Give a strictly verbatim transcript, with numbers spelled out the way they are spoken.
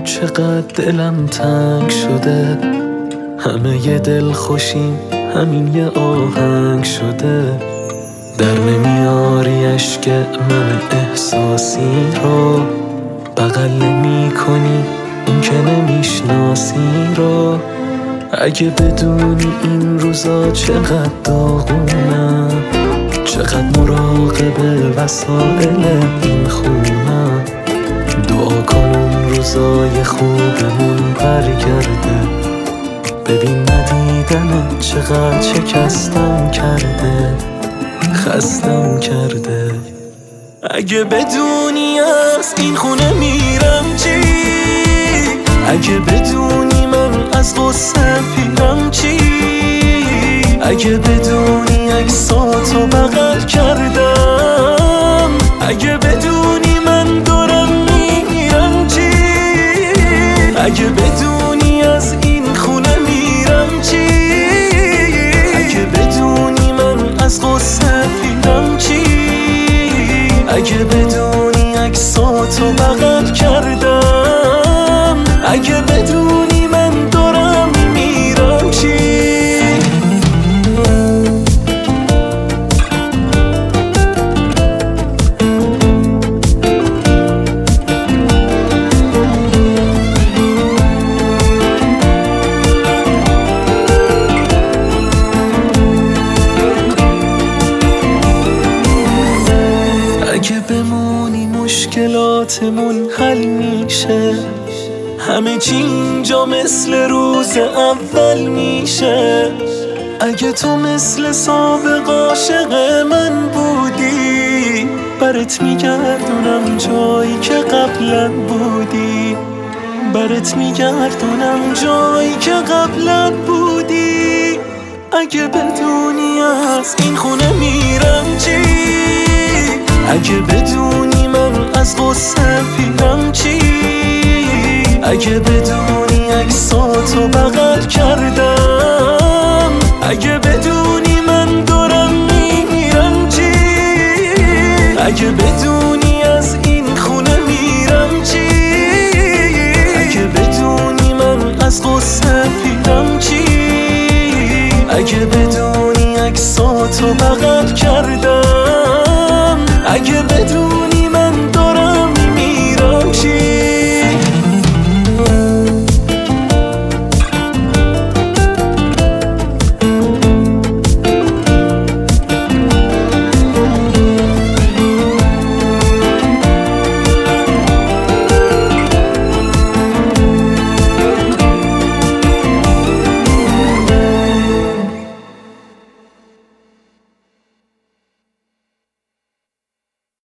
چقدر دلم تنگ شده، همه ی دل خوشیم همین یه آهنگ شده. در نمیاری اشک من احساسی رو، بغل نمی کنی اون که نمیشناسی رو. اگه بدونی این روزا چقدر داغونم، چقدر مراقب وسایل این خونم. دعا کن اون روزای خوبمون برگرده، ببین ندیدنت چقدر شکستم کرده، خستم کرده. اگه بدونی از این خونه میرم چی، اگه بدونی من از غصه پیرم چی، اگه بدونی عکساتو بغل کردم، اگه بدونی من دارم میمیرم چی، اگه بدونی از این خونه میرم چی، اگه بدونی من از غصه پیرم چی، اگه بدونی عکساتو بغل کردم، اگه بدونی من دارم میمیرم چی. اگه بمونی مشکلاتمون حل میشه، همه چی اینجا مثل روز اول میشه. اگه تو مثل سابق عاشق من بودی، برات میگردونم جایی که قبلا بودی، برات میگردونم جایی که قبلا بودی. اگه بدونی از این خونه میرم چی، اگه بدونی من از غصه پیرم چی، اگه بدونی عکساتو بغل کردم، اگه بدونی من دارم میمیرم چی، اگه بدونی